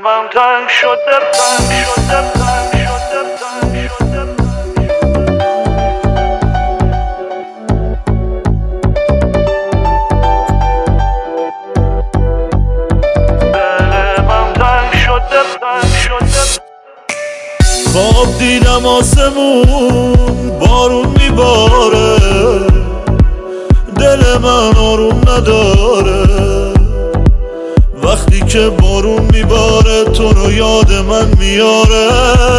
من تنگ شده خواب دیدم آسمون بارون میباره، دل من آروم نداره. وقتی که بارون میباره تو رو یاد من میاره.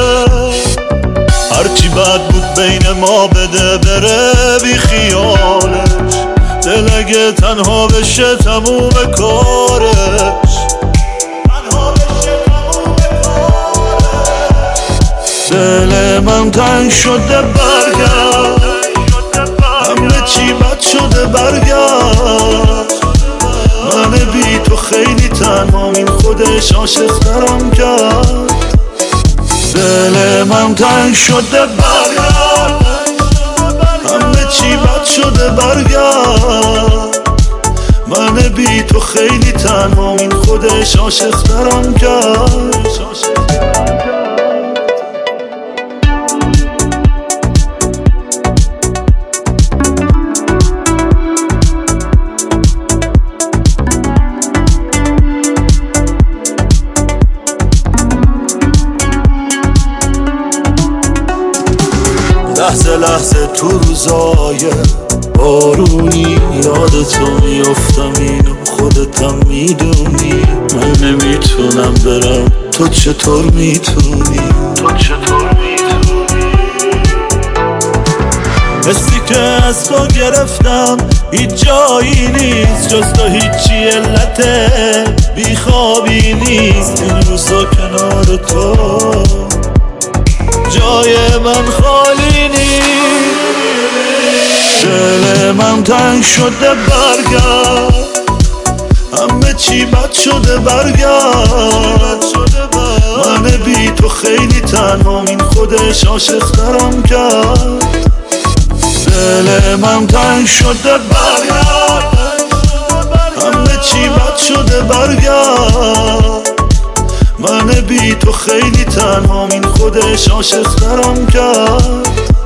هرچی بد بود بین ما بده بره بی خیالش. دل اگه تنها بشه تموم کارش. دل من تنگ شده برگرد، همه چی بد شده برگرد. من بی تو خیلی تنهام، این خودش عاشق ترم کرد. دل من تنگ شده برگرد، همه چی بد شده برگرد. من بی تو خیلی تنهام، این خودش عاشق ترم کرد. لحظه لحظه تو روزای بارونی یاد تو میافتم، اینو خودتم میدونی. من نمیتونم برم، تو چطور میتونی؟ حسی که از تو گرفتم هیچ جایی نیست جز تو، هیچی علت بیخوابی نیست. این روزا کنار تو جای من خالی نیست. دل من تنگ شده برگرد، همه چی بد شده برگرد. من بی تو خیلی تنهام، این خودش عاشق ترم کرد. دل من تنگ شده برگرد، همه چی بد شده برگرد. من بی تو خیلی تنهام، این خودش عاشق ترم کرد.